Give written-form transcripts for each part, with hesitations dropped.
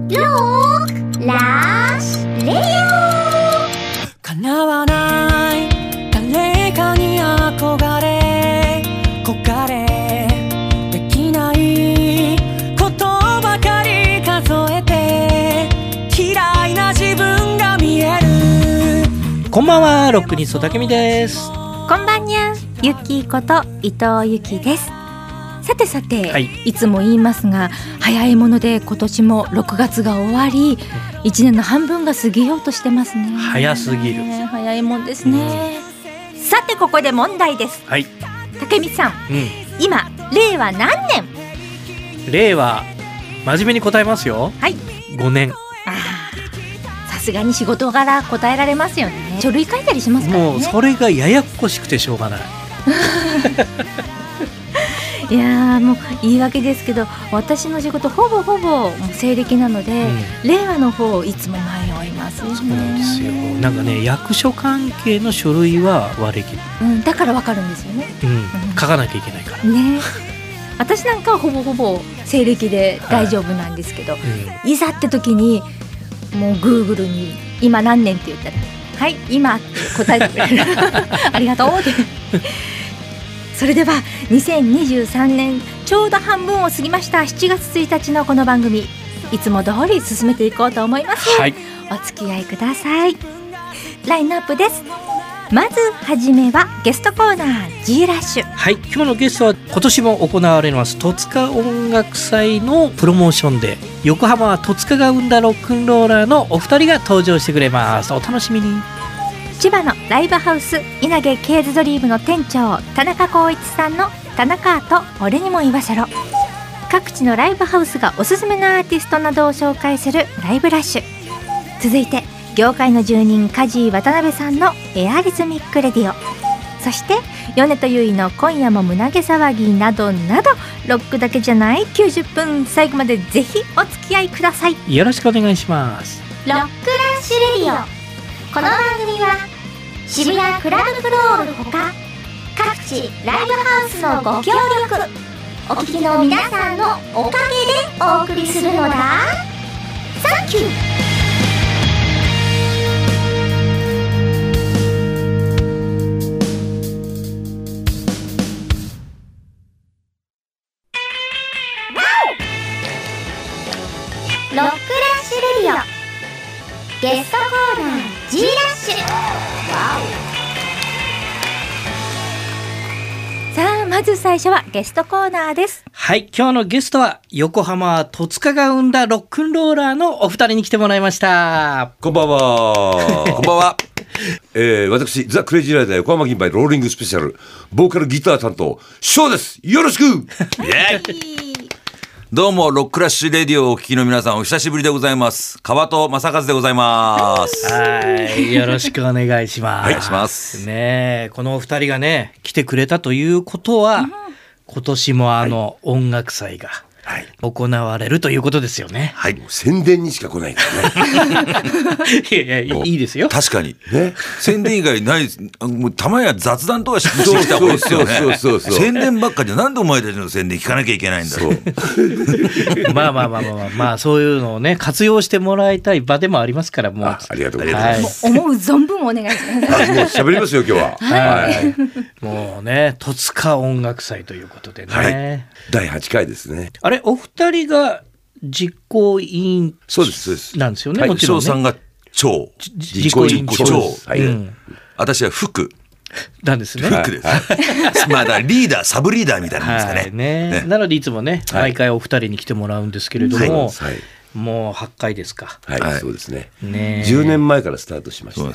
ロックラッシュレディオ。 叶わない誰かに憧れ焦がれできないことばかり数えて嫌いな自分が見える。こんばんは、ロックニストたけみです。 こんばんにゃ、ゆきこと伊藤ゆきです。さてさて、いつも言いますが、早いもので今年も6月が終わり、1年の半分が過ぎようとしてますね。 早すぎる。 早いもんですね。さてここで問題です。たけみさん、今令和何年？ 令和、真面目に答えますよ。5年。 さすがに仕事柄答えられますよね。書類書いたりしますからね。 もうそれがややこしくてしょうがない。 いやもう言い訳ですけど、私の仕事ほぼ西暦なので、令和の方いつも迷いますよね。 そうなんですよ。なんかね、役所関係の書類は割り切る、 だからわかるんですよね。 書かなきゃいけないからね。私なんかはほぼ西暦で大丈夫なんですけど、いざって時にもう Google に今何年って言ったら、はい今って答えてくれる。ありがとうって。それでは2023年ちょうど半分を過ぎました7月1日のこの番組、いつも通り進めていこうと思います。お付き合いください。ラインナップです。まずはじめはゲストコーナー G ラッシュ。 今日のゲストは今年も行われます戸塚音楽祭のプロモーションで、横浜は戸塚が生んだロックンローラーのお二人が登場してくれます。お楽しみに。 千葉のライブハウス稲毛ケーズドリームの店長田中光一さんの田中アート俺にも言わせろ。各地のライブハウスがおすすめのアーティストなどを紹介するライブラッシュ。続いて業界の住人梶井渡辺さんのエアリズミックレディオ。そして米と結衣の今夜も胸毛騒ぎなどなど、ロックだけじゃない90分、最後までぜひお付き合いください。 よろしくお願いします。 ロックラッシュレディオ。この番組は渋谷クラブフロールほか各地ライブハウスのご協力、お聞きの皆さんのおかげでお送りするのだ。サンキュー。ロックラッシュレディオ。ゲストコーナー G ラッシュ。 さあまず最初はゲストコーナーです。 今日のゲストは横浜戸塚が生んだロックンローラーのお二人に来てもらいました。 こんばんは。こんばんは。私ザ・クレイジーライダー横浜銀杯ローリングスペシャルボーカルギター担当ショーです。よろしく。 どうもロックラッシュレディオをお聞きの皆さん、お久しぶりでございます。川戸正和でございます。 よろしくお願いします。 お願いしますね。このお二人がね来てくれたということは、今年も音楽祭が行われるということですよね。 宣伝にしか来ないからね。 いいですよ。 確かにね、宣伝以外ない。もうたまや雑談とかしてきた方がいいですよね。宣伝ばっかりで、なんでお前たちの宣伝聞かなきゃいけないんだろう。 まあそういうのをね活用してもらいたい場でもありますから。もうありがとうございます。 思う存分お願いします。 もう喋りますよ今日は。 もうね戸塚音楽祭ということでね、 第8回ですね。 あれお二人が実行委員なんですよね。もちろんね。 翔さんが長、 実行委員長、 私は副なんですね。 副です。まだリーダーサブリーダーみたいなんですかね。 なのでいつもね毎回お二人に来てもらうんですけれども、もう8回ですか。 そうですね。10年前からスタートしました。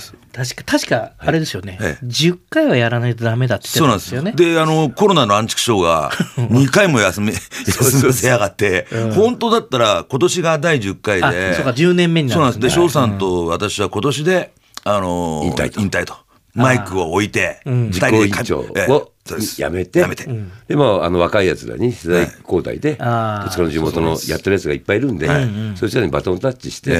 確かあれですよね。10回はやらないとダメだって言ってたんですよね。 でコロナのアンチクショーが2回も休ませやがって、本当だったら今年が第10回で、 そうか10年目になるんですね。 翔さんと私は今年で引退と。マイクを置いて、 実行委員長をやめて、でも若いやつらに世代交代で戸塚の地元のやってるやつがいっぱいいるんで、そちらにバトンタッチして、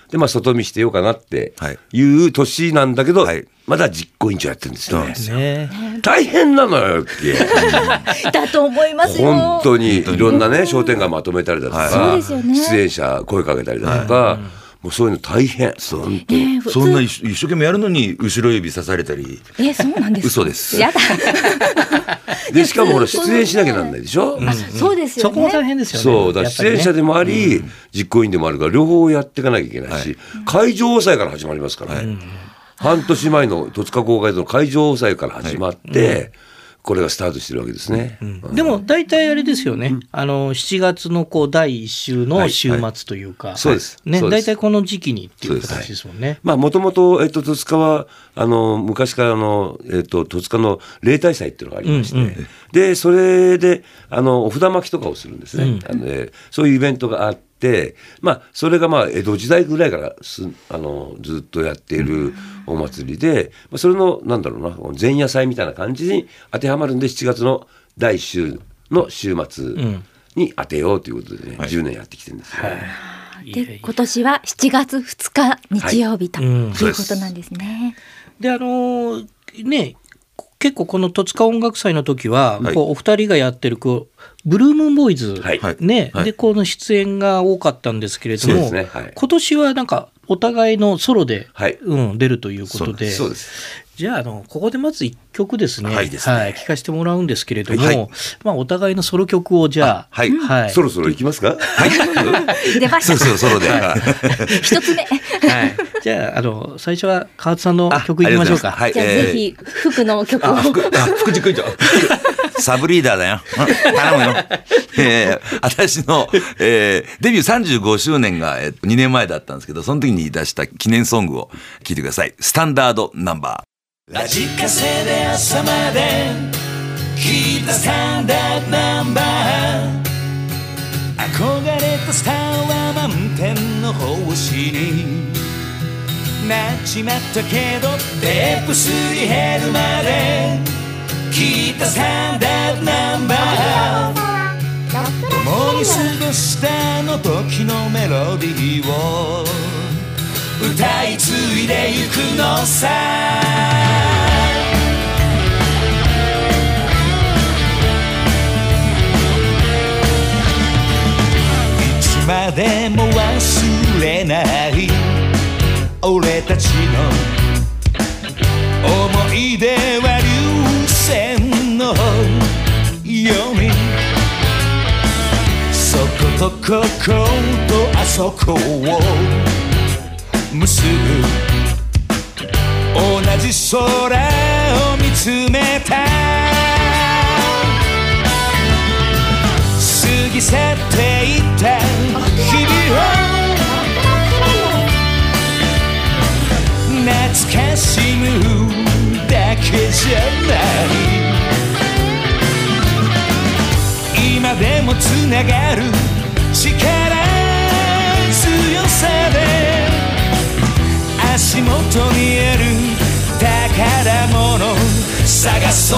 で外見してようかなっていう年なんだけど、まだ実行委員長やってるんですよね。大変なのよってだと思いますよ。 本当にいろんなね商店街まとめたりだとか、出演者声かけたりだとか、もうそういうの大変。本当にそんな一生懸命やるのに後ろ指刺されたり。 そうなんですか。 嘘です。 やだ。 でしかもほら出演しなきゃなんないでしょ。 そうですよね。 そこも大変ですよね。 そうだ、出演者でもあり、実行委員でもあるから両方やっていかなきゃいけないし、会場抑えから始まりますからね。半年前の戸塚公会堂の会場抑えから始まって、これがスタートしてるわけですね。 でも大体あれですよね。7月の第1週の週末というか、 そうですね。大体この時期にっていう形ですもんね。 まあもともと戸塚は昔から戸塚の例大祭っていうのがありまして、でそれでお札巻きとかをするんですね。そういうイベントがあって。まあ、それが江戸時代ぐらいからずっとやっているお祭りで、それのなんだろうな前夜祭みたいな感じに当てはまるんで、7月の第1週の週末に当てようということでね、10年やってきてるんですよ。 で今年は7月2日日曜日ということなんですね。 でね結構この戸塚音楽祭の時は、お二人がやってるブルームーンボーイズ、でこの出演が多かったんですけれども、今年はなんかお互いのソロで、出るということで、じゃあここでまず1曲ですね、聞かせてもらうんですけれども、お互いのソロ曲をじゃあ、 そろそろいきますか。 出ました。 ソロで一つ目。 じゃあ最初は川津さんの曲いきましょうか。 じゃあぜひ福の曲を。 福地君長。 サブリーダーだよ。頼むよ。私の、デビュー35周年が2年前だったんですけど、その時に出した記念ソングを聴いてください。スタンダードナンバー。 ラジカセで朝まで聞いたスタンダードナンバー。憧れたスターは満天の星になっちまったけど、テープすり減るまで聞いたスタンダードナンバー。共に過ごしたあの時のメロディーを歌い継いでゆくのさ。いつまでも忘れない俺たちの思い出は流線のように、そことこことあそこを結ぶ同じ空を見つめた。過ぎ去っていった日々を懐かしむだけじゃない、今でもつながる力強さで足元にある宝物探そう。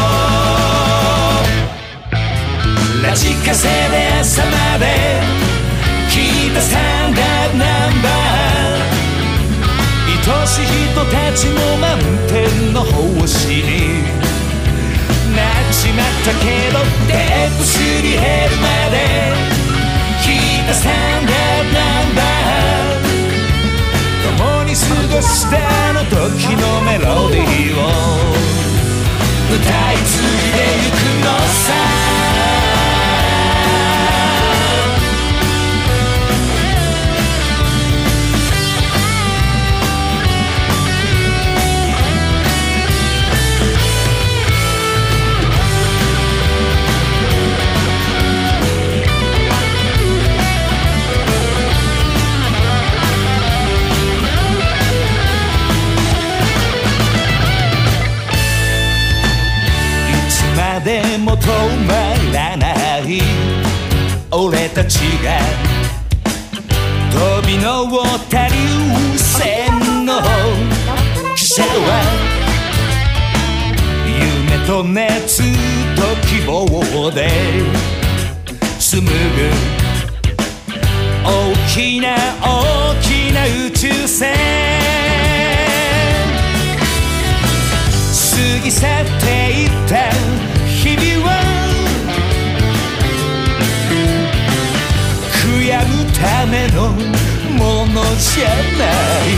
ラジカセで朝まで聞いたスタンダードナンバー。愛しい人たちの満天の星になっちまったけど、テープすり減るまで聞いたスタンダードナンバー。共に過ごしたあの時のメロディーを歌い継いでゆくのさ。でも止まらない俺たちが飛び乗った流線の汽車は夢と熱と希望で紡ぐ大きな大きなためのものじゃない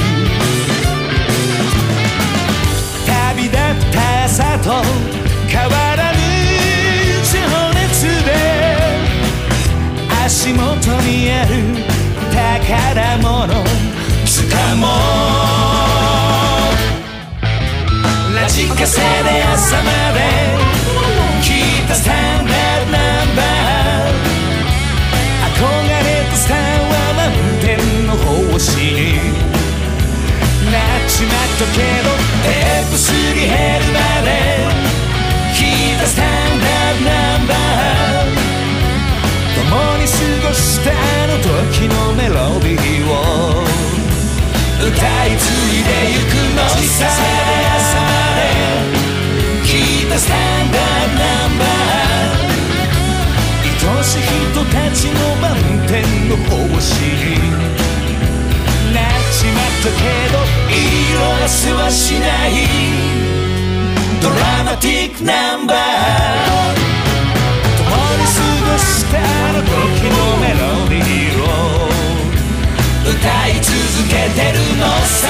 旅立った朝と変わらぬ情熱で足元にある宝物掴もうラジカセで朝まで聞いたスタンダードナンバー憧れたスターはマウンテンの星になっちまったけどテープすり減るまで聞いたスタンダードナンバー共に過ごしたあの時のメロディーを歌い継いでゆくのさ朝まで聞いたスタンダードナンバー愛しい人たちの満天の星になっちまったけど色あせはしないドラマティックナンバー共に過ごしたあの時のメロディーを歌い続けてるのさ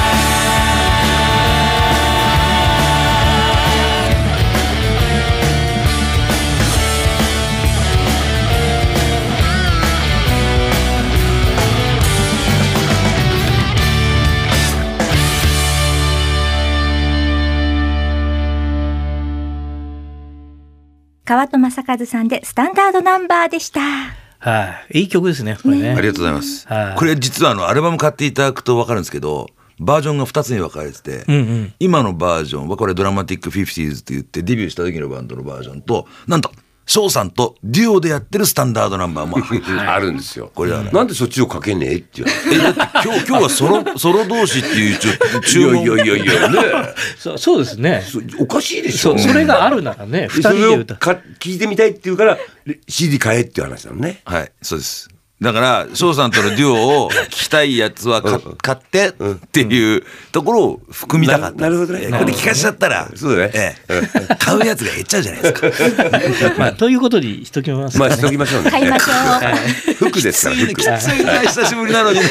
川戸正和さんでスタンダードナンバーでした。 はい、いい曲ですねこれね。 ありがとうございます。これ実はアルバム買っていただくと分かるんですけど、バージョンが2つに分かれてて、今のバージョンはこれドラマティック 50s って言ってデビューした時のバンドのバージョンと、なんと翔さんとデュオでやってるスタンダードナンバーもあるんですよ。 これなんでそっちをかけねえっていう。 だって今日はソロ同士っていう注文。 いやね。 そうですね。 おかしいでしょ。 それがあるならね、2人で歌う。 聞いてみたいって言うから CD 買えっていう話なのね。 はい、そうです。だから翔さんとのデュオを聞きたいやつは買ってっていうところを含みたかった。 なるほどね。 これで聞かせちゃったら、 そうだね。 買うやつが減っちゃうじゃないですか。 まあということにしときます。 まあしときましょうね。 買いましょう。 服ですから。 きついな久しぶりなのにな。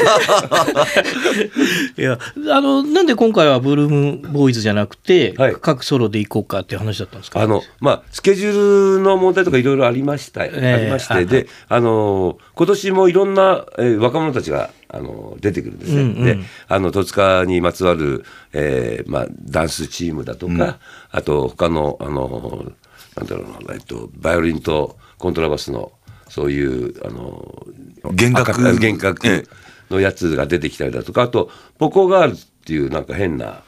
いやなんで今回はブルームボーイズじゃなくて、各ソロで行こうかっていう話だったんですか。 まあスケジュールの問題とかいろいろありまして、で今年もいろんな、若者たちが出てくるんですね。で戸塚にまつわる、ダンスチームだとか、あと他のなんだろうな、バイオリンとコントラバスのそういう弦楽のやつが出てきたりだとか、あとポコガールズっていうなんか変な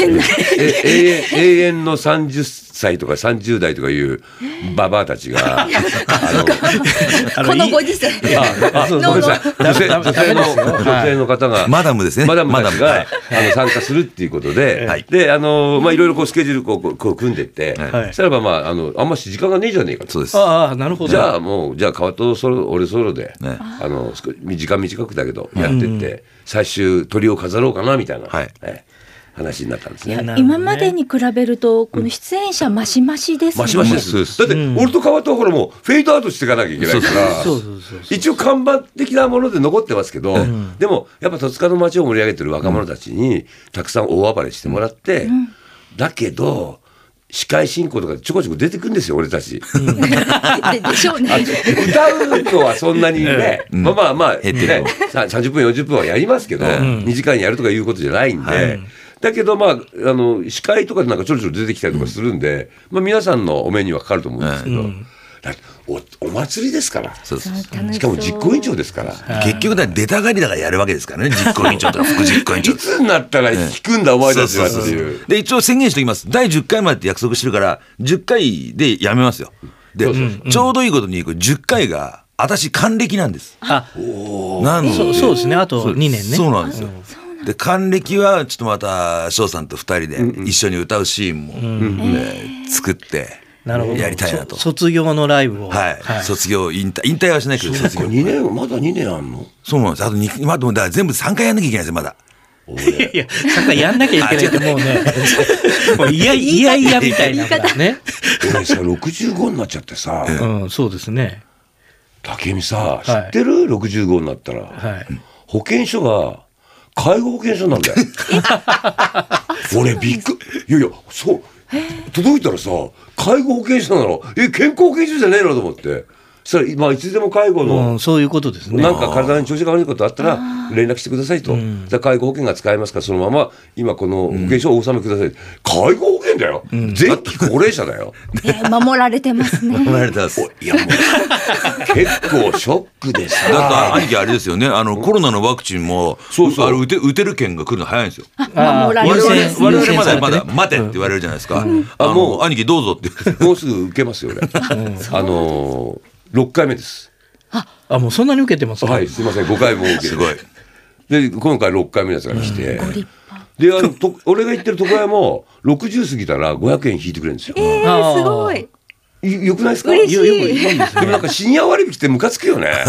永遠の30歳とか30代とかいうババアたちがこのご時世女性の方がマダムですね。 マダムたちが参加するっていうことで、でいろいろスケジュールこう組んでって、そしたらばあんまし時間がねえじゃねえかと。 そうです。 なるほど。 じゃあ川戸俺ソロで時間短くだけどやってって最終鳥を飾ろうかなみたいな話になったんですね。 今までに比べるとこの出演者マシマシですね。 マシマシです。だって俺と川戸はほらもうフェードアウトしていかなきゃいけないから、一応看板的なもので残ってますけど、でもやっぱ戸塚の街を盛り上げてる若者たちにたくさん大暴れしてもらって、だけど司会進行とかちょこちょこ出てくるんですよ俺たち。 でしょうね。 歌うのはそんなにね、まあ30分40分はやりますけど、2時間やるとかいうことじゃないんで。だけど司会とかでなんかちょろちょろ出てきたりとかするんで、皆さんのお目にはかかると思うんですけど、だってお祭りですから。しかも実行委員長ですから。 結局出たがりだからやるわけですからね、実行委員長とか副実行委員長。 いつになったら引くんだお前たちはっていう。 で一応宣言しておきます。第10回までって約束してるから10回でやめますよ。でちょうどいいことに10回が私還暦なんです。 そうですね。あと2年ね。 そうなんですよ。で還暦はちょっとまた翔さんと2人で一緒に歌うシーンも作ってやりたいなと。 卒業のライブを。 卒業引退はしないけど卒業 2年まだ2年あんの。 そうなんです。あとだから全部3回やんなきゃいけないですよまだ。 いや3回やんなきゃいけないってもうねもういやみたいなね。 俺さ65になっちゃってさ。 そうですね。 武見さ、知ってる ?65 になったら、保険証が介護保険証なんだよ。俺びっくり。いやそう届いたらさ、介護保険証なの、健康保険証じゃねえのと思って。そしたらいつでも介護の、 そういうことですね。 なんか体に調子が悪いことあったら連絡してくださいと。介護保険が使えますから、そのまま今この保険証をお納めください。介護保険だよ。前期高齢者だよ。 守られてますね。 守られてます。 いやもう結構ショックでさ。 だから兄貴あれですよね、コロナのワクチンも打てる券が来るの早いんですよ。 守られてます。 我々まだ待てって言われるじゃないですか。もう兄貴どうぞって。 もうすぐ受けますよ俺。6回目です。 もうそんなに受けてますか。 はい、すいません、5回も受けて。 すごい。 で今回6回目のやつが来て、で俺が行ってる床屋も60過ぎたら500円引いてくれるんですよ。 すごい。 よくないですか。 嬉しい。 でもなんかシニア割引ってムカつくよね。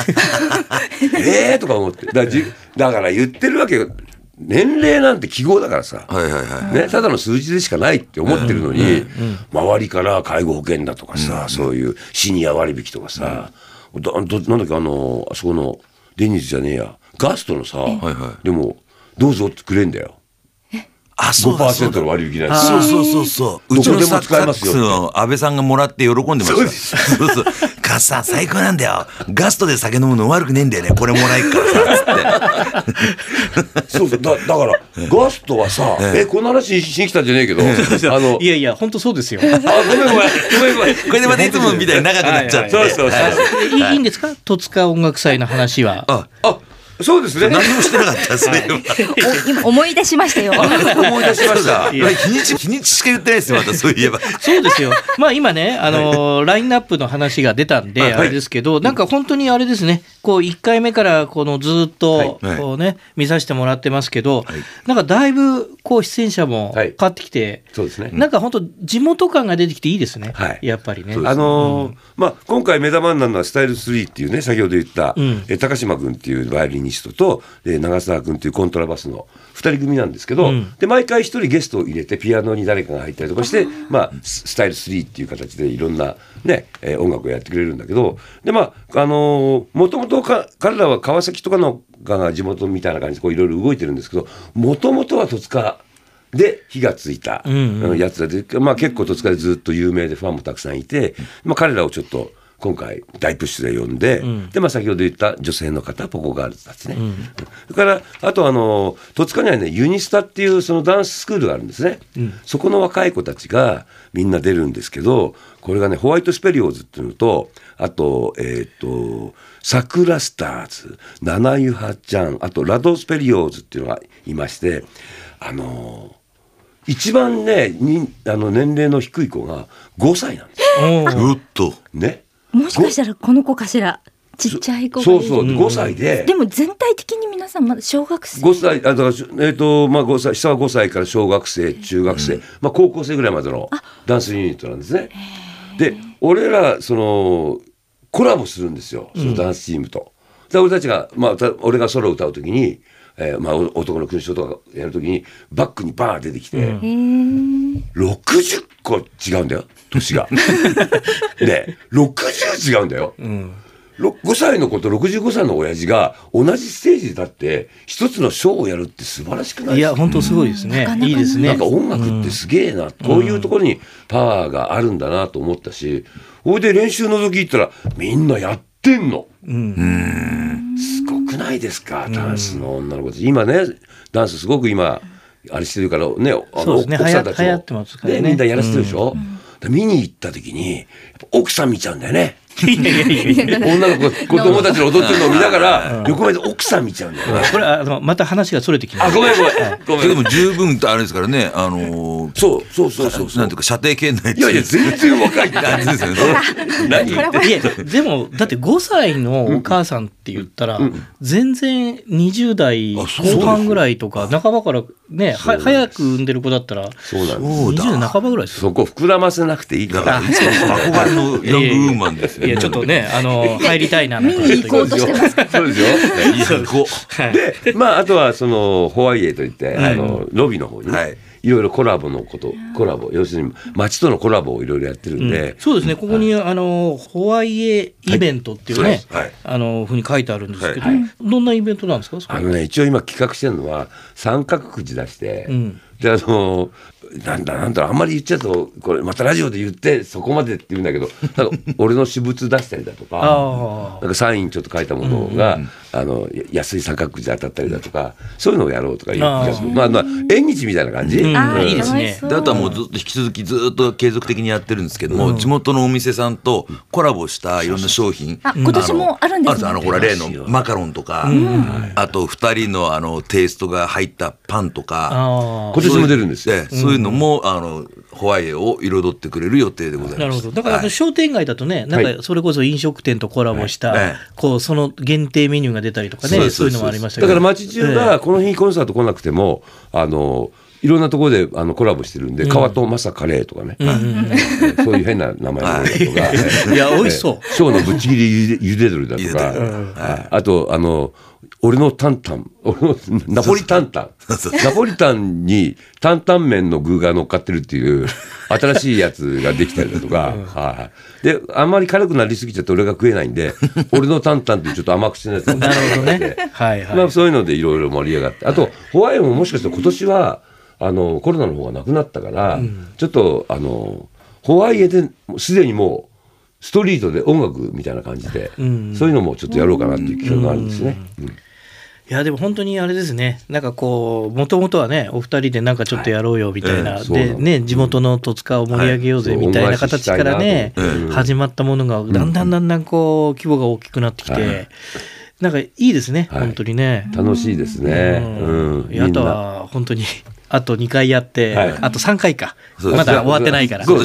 とか思って。だから言ってるわけよ。年齢なんて記号だからさ、ただの数字でしかないって思ってるのに、周りから介護保険だとかさ、そういうシニア割引とかさ、なんだっけあそこのデニーズじゃねえや、ガストのさ、でもどうぞってくれんだよ。5% の割引なんですよ。そう。うちのサックスの安倍さんがもらって喜んでました。そう。ガスさん最高なんだよ。ガストで酒飲むの悪くねえんだよね。これもらえっからさ。つって。 だからガストはさ、この話しに来たんじゃねえけど、 いや本当そうですよ。 ごめん。 これでまたいつもみたいに長くなっちゃって。 そう。 いいんですか、戸塚音楽祭の話は。 そうですね。 何もしてなかったですね。 今思い出しましたよ。 思い出しました。日にちしか言ってないですよ。またそういえば。 そうですよ。今ねラインナップの話が出たんであれですけど、なんか本当にあれですね。こう1回目からこのずっとこうね見させてもらってますけど、なんかだいぶこう出演者も変わってきて、なんか本当地元感が出てきていいですね。やっぱりね。 今回目玉になるのはスタイル3っていうね、先ほど言った高島君っていうバイオリニストと長澤君っていうコントラバスの2人組なんですけど、で毎回1人ゲストを入れてピアノに誰かが入ったりとかして、スタイル3っていう形でいろんなね音楽をやってくれるんだけど、でもともと彼らは川崎とかのが地元みたいな感じでいろいろ動いてるんですけど、もともとは戸塚で火がついたやつで、結構戸塚でずっと有名でファンもたくさんいて、彼らをちょっと今回大プッシュで呼んで、で先ほど言った女性の方ポコガールズたちね、それからあと戸塚にはねユニスタっていうそのダンススクールがあるんですね、そこの若い子たちがみんな出るんですけど、これがねホワイトスペリオーズっていうのと、あとサクラスターズ、ナナユハちゃん、あとラドスペリオーズっていうのがいまして、一番ね年齢の低い子が5歳なんですよ。 うっとね、 もしかしたらこの子かしら。ちっちゃい子がいる。 そう5歳で、 でも全体的に皆さんまだ小学生。 5歳だから5歳、下は5歳から小学生、中学生、高校生ぐらいまでのダンスユニットなんですね。で俺らコラボするんですよ、そのダンスチームと。で俺たちが俺がソロを歌うときに、男の勲章とかやるときにバックにバーン出てきて、60個違うんだよ年が。で60違うんだよ。5歳の子と65歳の親父が同じステージで立って一つのショーをやるって素晴らしくないですか。 いや本当すごいですね。いいですね。 なんか音楽ってすげえな、こういうところにパワーがあるんだなと思ったし、それで練習覗き行ったらみんなやってんの。すごくないですか、ダンスの女の子たち。今ねダンスすごく今あれしてるからね、 そうですね、 奥さんたち流行ってますからね、 みんなやらせてるでしょ、見に行った時にやっぱ奥さん見ちゃうんだよね。女の子子供たちの踊ってるのを見ながら横目で奥さん見ちゃうんだよね。 これまた話がそれてきます。 ごめんそれでも十分あれですからね、 そうなんていうか射程圏内。 いや全然若い感じですよね。何言っていやでもだって5歳のお母さんって言ったら、全然20代後半ぐらいとか半ばからね、早く産んでる子だったら20代半ばぐらいですよ。 そこ膨らませなくていいから。 憧れのヤングウーマンですよ。 いやちょっとね入りたいな。 見に行こうとしてますから。 そうですよ。であとはそのホワイエといってロビーの方にいろいろコラボ要するに街とのコラボをいろいろやってるんで、 そうですね、ここにホワイエイベントっていうね、ふうに書いてあるんですけど、どんなイベントなんですか？ 一応今企画してるのは三角くじ出して、でなんだあんまり言っちゃうとこれまたラジオで言ってそこまでって言うんだけど、なんか俺の私物出したりだとかなんかサインちょっと書いたものが、安い三角くじ当たったりだとか、そういうのをやろうとかいう気がする。縁日みたいな感じ。 いいですね。 であとはもうずっと引き続きずっと継続的にやってるんですけども、地元のお店さんとコラボしたいろんな商品、 今年もあるんですね。 ほら例のマカロンとか、あと2人のテイストが入ったパンとか、 今年も出るんですよ。 そういうのもホワイエを彩ってくれる予定でございます。 なるほど。だから商店街だとね、なんかそれこそ飲食店とコラボしたその限定メニューが出たりとかね、そういうのもありましたけど。 だから街中がこの日コンサート来なくてもいろんなところでコラボしてるんで、川とマサカレーとかね、そういう変な名前のものだとか、 いや美味しそう。 ショーのぶっちぎりゆで鶏だとか、あと俺のタンタン、ナポリタンタン、ナポリタンに担々麺の具が乗っかってるっていう新しいやつができたりだとか、であんまり辛くなりすぎちゃって俺が食えないんで、俺のタンタンってちょっと甘口のやつなるほどね。 そういうのでいろいろ盛り上がって、あとホワイエももしかして今年はコロナの方がなくなったから、ちょっとホワイエですでにもうストリートで音楽みたいな感じで、そういうのもちょっとやろうかなっていう企画があるんですね。 いやでも本当にあれですね、なんかもともとはねお二人でなんかちょっとやろうよみたいな、でね地元の戸塚を盛り上げようぜみたいな形からね始まったものがだんだん規模が大きくなってきて、なんかいいですね、本当にね。 楽しいですね。 あとは本当にあと2回やって、あと3回か、まだ終わってないから、あと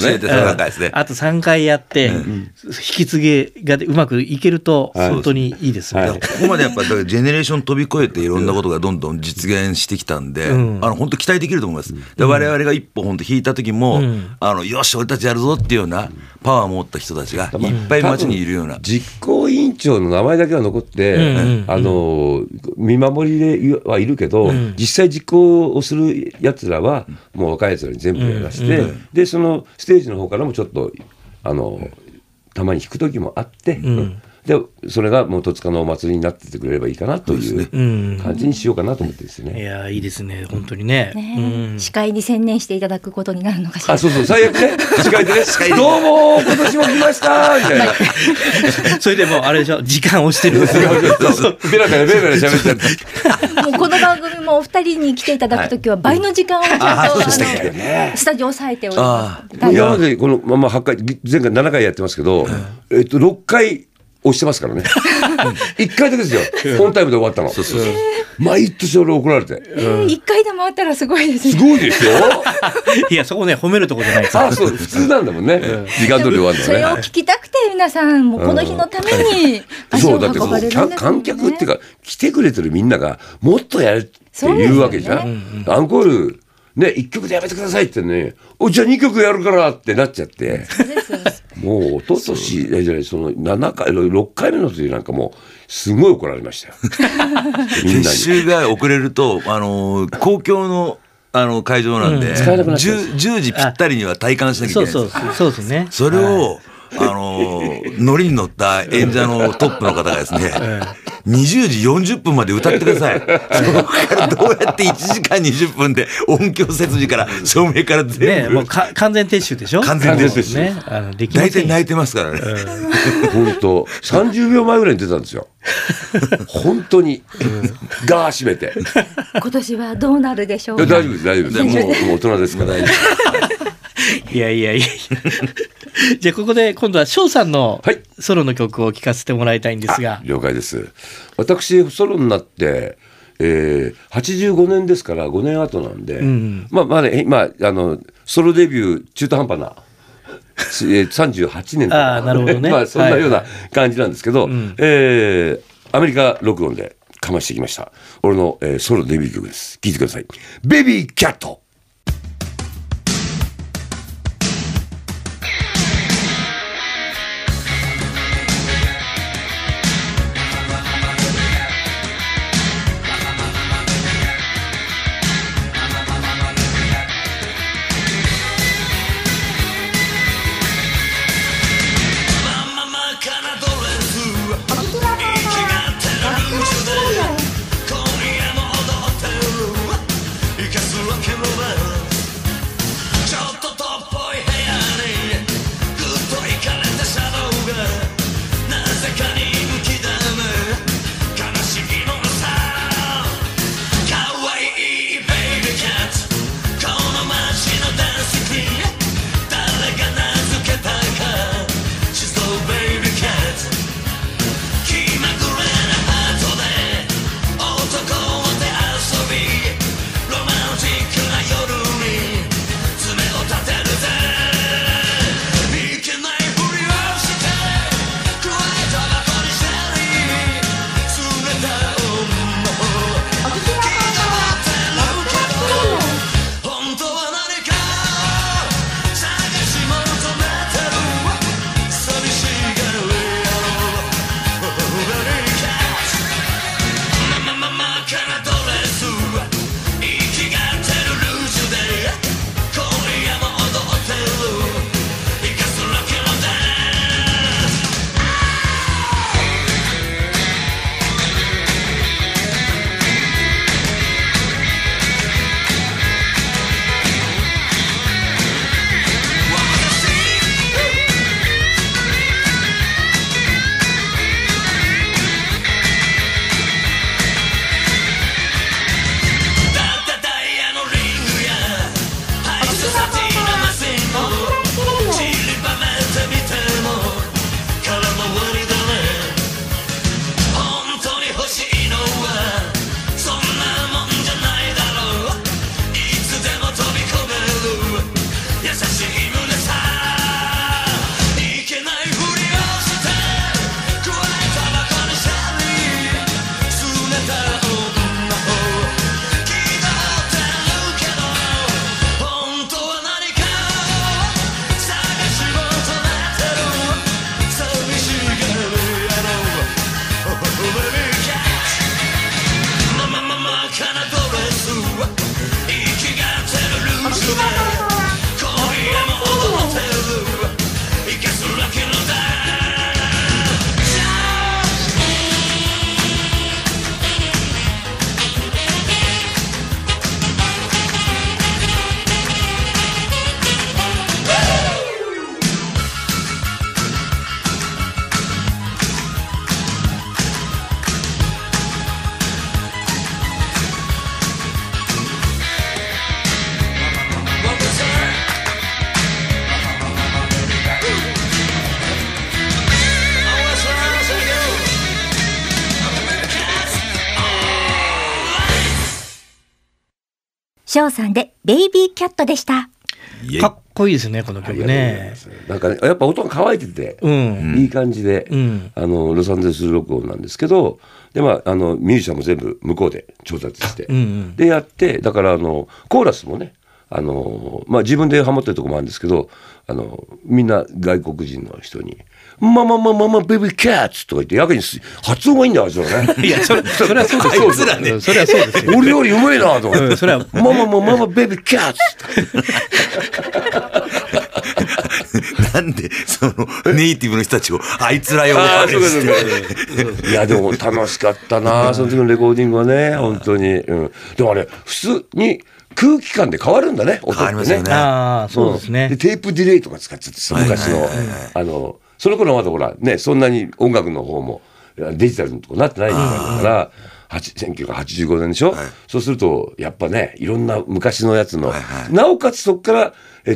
3回やって、引き継ぎがうまくいけると本当にいいですよ。 ここまでやっぱりジェネレーション飛び越えていろんなことがどんどん実現してきたんで、本当期待できると思います。で我々が一歩本当引いた時も、よし俺たちやるぞっていうようなパワーを持った人たちがいっぱい街にいるような。 実行委員長の名前だけは残って、見守りではいるけど、実際実行をするやつらはもう若いやつらに全部やらせて、でそのステージの方からもちょっとたまに弾く時もあって、でそれがもう戸塚のお祭りになっててくれればいいかなという感じにしようかなと思ってですね。 いやいいですね本当にね。 司会に専念していただくことになるのかしら。 そう最悪ね、司会でねどうも今年も来ましたみたいなそれでもあれでしょ、時間押してるんですよ。 ベラベラ喋っちゃってもうこの番組もお二人に来ていただくときは倍の時間をちゃんとスタジオを抑えております。 今までこのまま8回前回7回やってますけど、6回押してますからね1回だけですよ、本タイムで終わったの。毎年俺怒られて、 1回でもあったらすごいですね。 すごいですよいやそこね褒めるとこじゃないです。 そう普通なんだもんね、時間通り終わるのね。 それを聞きたくて皆さんもこの日のために足を運ばれるんですよね。 観客っていうか来てくれてるみんながもっとやるっていうわけじゃん。アンコールね、1曲でやめてくださいってね、じゃあ2曲やるからってなっちゃって、もう一昨年その7回6回目の時なんかもうすごい怒られましたよ撤収が遅れると公共の会場なんで、10時ぴったりには体感しなきゃいけないんですよ。 そうですね。 それをノリに乗った演者のトップの方がですね、20時40分まで歌ってください。そこからどうやって1時間20分で音響設備から照明から全部、 もう完全撤収でしょ。 完全撤収ね。 大体泣いてますからね。 本当30秒前ぐらいに出たんですよ。本当にガー閉めて。 今年はどうなるでしょうか。 大丈夫です。もう大人ですから大丈夫。いやじゃあここで今度は翔さんのソロの曲を聴かせてもらいたいんですが。 了解です。私ソロになって、85年ですから5年後なんで、ソロデビュー中途半端な38年とかなるほどねそんなような感じなんですけど、アメリカ録音でかましてきました俺の、ソロデビュー曲です。聴いてください。ベビーキャット。 翔さんでベイビーキャットでした。 かっこいいですねこの曲ね。 なんかねやっぱ音が乾いてて、いい感じで、ロサンゼルス録音なんですけど、でミュージシャンも全部向こうで調達して、でやって、だからコーラスもね自分でハモってるとこもあるんですけど、みんな外国人の人にママベビーキャッツとか言ってやけに発音がいいんだよあいつらね。 いやそれはそうですよ。それはそうですよ。 俺よりうまいなと思って。 それはママベビーキャッツ。 なんでそのネイティブの人たちをあいつらよ。 いやでも楽しかったなその時のレコーディングはね本当に。でもあれ普通に空気感で変わるんだね音ってね。 ああそうですね。 でテープディレイとか使っちゃって昔のその頃はまだほらねそんなに音楽の方もデジタルのとこなってない時代だから1985年でしょ、そうすそうやっぱねいろんな昔のやつの、なおかつそこから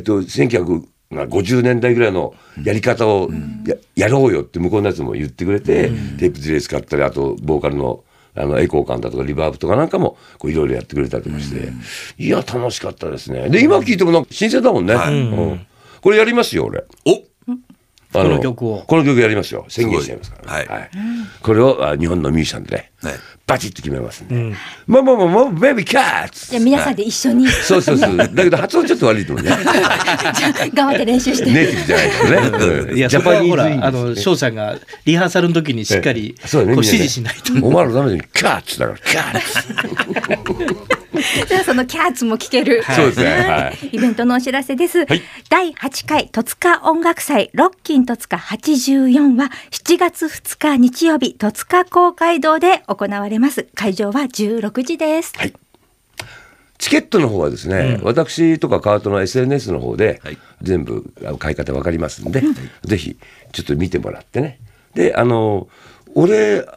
1950年代ぐらいのやり方を やろうよって向こうのやつも言ってくれて、テープディレイ使ったりあとボーカルのエコー感だとかリバーブとかなんかもいろいろやってくれたりとかして、いや楽しかったですね。で今聞いてもなんか新鮮だもんね、これやりますよ俺。 この曲やりますよ。宣言しちゃいますから、これを日本のミュージシャンでね、バチッと決めますんで、ママベビーキャッツ。 じゃあ皆さんで一緒に。 そうだけど発音ちょっと悪いと思うね。 頑張って練習して。 ネイティブじゃないからね。 いやそこはほら翔さんがリハーサルの時にしっかり指示しないと。 お前らダメだよキャッツだからキャッツ。 じゃあそのキャッツも聴ける、 そうですね、 イベントのお知らせです、第8回戸塚音楽祭ロッキン戸塚84は7月2日日曜日戸塚公会堂で行われます。会場は16時です、 チケットの方はですね、私とか川戸の SNS の方で全部買い方分かりますんで、ぜひちょっと見てもらってね。で俺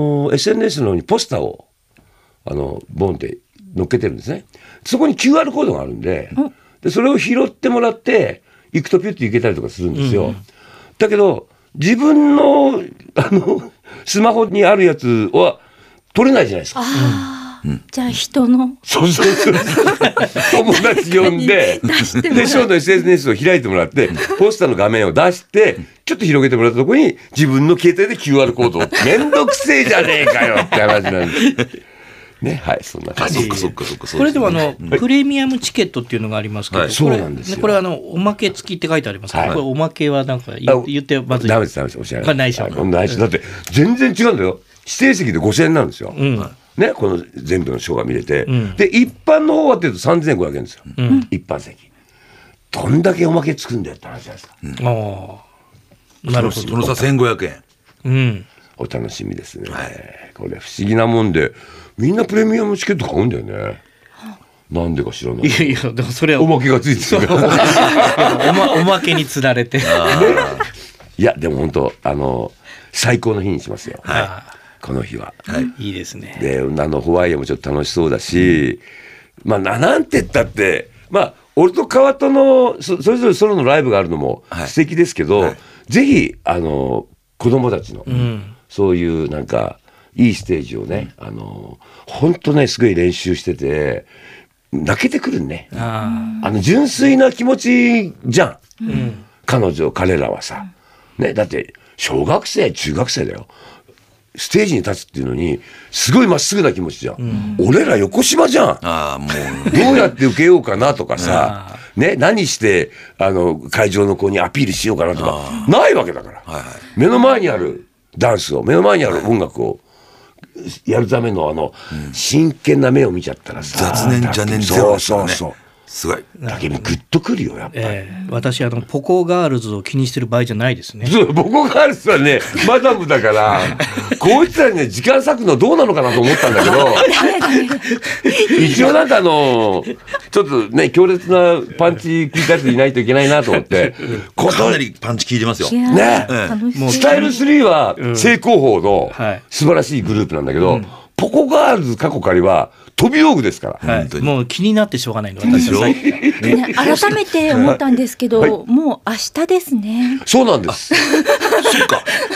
SNS の方にポスターをボンって乗っけてるんですね。そこに QR コードがあるんで、それを拾ってもらって行くとピュッと行けたりとかするんですよ、だけど自分のスマホにあるやつは取れないじゃないですか。 じゃあ人のそう友達呼んででショーの SNS を開いてもらってポスターの画面を出してちょっと広げてもらったところに自分の携帯で QR コードをめんどくせえじゃねえかよって話なんですね、そんな感じ。 そっかこれでもプレミアムチケットっていうのがありますけど、 そうなんですよ。 これおまけ付きって書いてありますけど、これおまけはなんか言ってまずい。 ダメですおっしゃらないでしょ。 だって全然違うんだよ。指定席で5000円なんですよ。ね、この全部のショーが見れて、で一般の方はっていうと3500円ですよ、一般席。どんだけおまけつくんだよって話じゃないですか。 なるほど。 その差1500 円。 お楽しみですね、これ不思議なもんでみんなプレミアムチケット買うんだよね。なんでか知らない。 いやでもそれはおまけがついてるおまけにつられていやでも本当最高の日にしますよ、この日は、 いいですね。 でホワイエもちょっと楽しそうだし、なんて言ったって俺と川戸のそれぞれソロのライブがあるのも素敵ですけど、ぜひ子供たちの、そういうなんかいいステージをね本当ねすごい練習してて泣けてくるね。純粋な気持ちじゃん、彼らはさ、ね、だって小学生中学生だよ。ステージに立つっていうのにすごいまっすぐな気持ちじゃん、俺ら横島じゃん。もうどうやって受けようかなとかさね、何して会場の子にアピールしようかなとかないわけだから、目の前にあるダンスを目の前にある音楽をやるための真剣な目を見ちゃったらさ、 雑念邪念ゼロですよね。 そうすごい。 だけどグッとくるよやっぱり。 私ポコガールズを気にしてる場合じゃないですね。 ポコガールズはねマダムだからこいつらにね時間割くのどうなのかなと思ったんだけど一応なんかちょっとね強烈なパンチ効いたやついないといけないなと思ってかなりパンチ効いてますよね。スタイル3は正攻法の素晴らしいグループなんだけど、ポコガールズ過去仮は飛び道具ですから、 もう気になってしょうがないの私は改めて思ったんですけど、もう明日ですね。 そうなんです。 そっか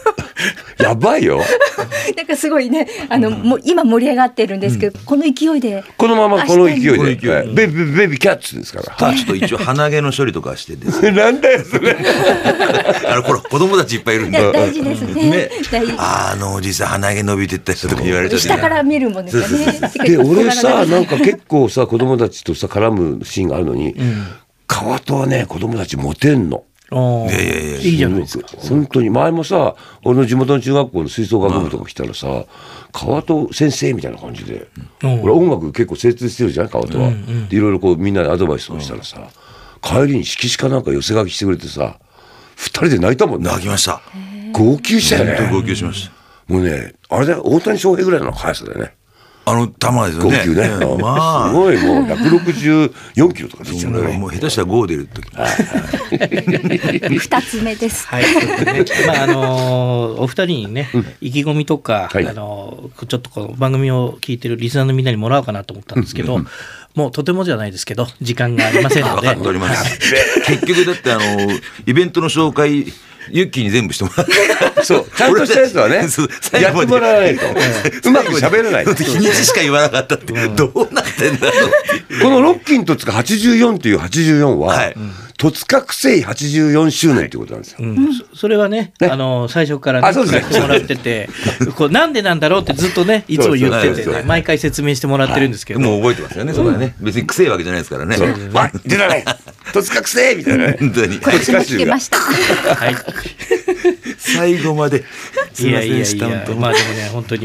やばいよ。 なんかすごいね、もう今盛り上がってるんですけど、この勢いで。 このままこの勢いで、 この勢いでベビーキャッツですから。 ただちょっと一応鼻毛の処理とかしてですね。 なんだよそれ。 これ子供たちいっぱいいるんで。 大事ですね。大事。 おじさん鼻毛伸びてった人とか言われちゃって。 下から見るもんですよね。 で俺さなんか結構さ子供たちとさ絡むシーンがあるのに、川戸はね子供たちモテんの。 いいじゃないですか。 本当に前もさ俺の地元の中学校の吹奏楽部とか来たらさ川戸先生みたいな感じで、俺音楽結構精通してるじゃん川戸は。でいろいろこうみんなにアドバイスをしたらさ、帰りに色紙かなんか寄せ書きしてくれてさ2人で泣いたもんね。 泣きました。 号泣したよね。 号泣しました。 もうねあれだよ大谷翔平ぐらいの速さだよね。 球ですよね。 号泣ね。すごいもう164キロとか出ちゃうね。 もう下手したら5出る時。 2つ目です。 はい。お二人にね意気込みとかちょっとこの番組を聞いてるリスナーのみんなにもらおうかなと思ったんですけど、もうとてもじゃないですけど時間がありませんので。 分かっております。結局だってイベントの紹介ユッキーに全部してもらう。 そうちゃんとしたやつはねやってもらわないとうまく喋れない。 日にちしか言わなかったってどうなってんだろうっていう。 このロッキン戸塚84という84は戸塚区政84周年ということなんですよ。 それはね最初からね聞かせてもらっててこうなんでなんだろうってずっとねいつも言っててね毎回説明してもらってるんですけど、 もう覚えてますよね。それはね別にくせえわけじゃないですからね。 出たね戸塚区政みたいなね。 本当に戸塚州が。 はい。 最後まで。 いやいやいや、まあでもね本当に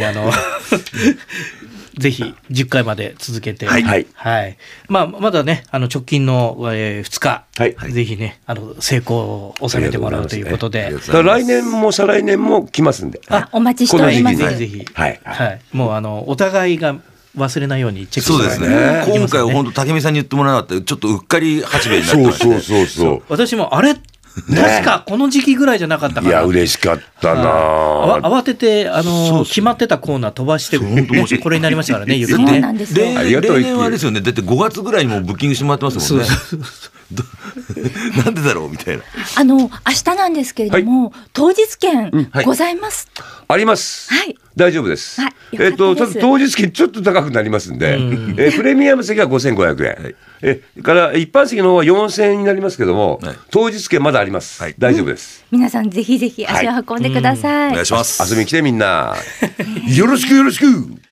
ぜひ10回まで続けて、まあまだね直近の2日、ぜひね成功を収めてもらうということで、 来年も再来年も来ますんで、 お待ちしております。 ぜひもうお互いが忘れないようにチェックしてそうですね。今回は本当武見さんに言ってもらわなかったらちょっとうっかり八兵衛になってましたね。 そう私もあれ確かこの時期ぐらいじゃなかったかな。 いや嬉しかったな。 慌てて決まってたコーナー飛ばしてこれになりましたからね。 そうなんですよ。 例年はですよね。だって5月ぐらいにもうブッキングしてもらってますもんね。なんでだろうみたいな。 明日なんですけれども、当日券ございます。 あります。 はい。 大丈夫です。当日券ちょっと高くなりますんで、プレミアム席は5500円、から一般席の方は4000円になりますけども、当日券まだあります。大丈夫です。 皆さんぜひぜひ足を運んでください。 お願いします。 遊びに来てみんな。よろしくよろしく。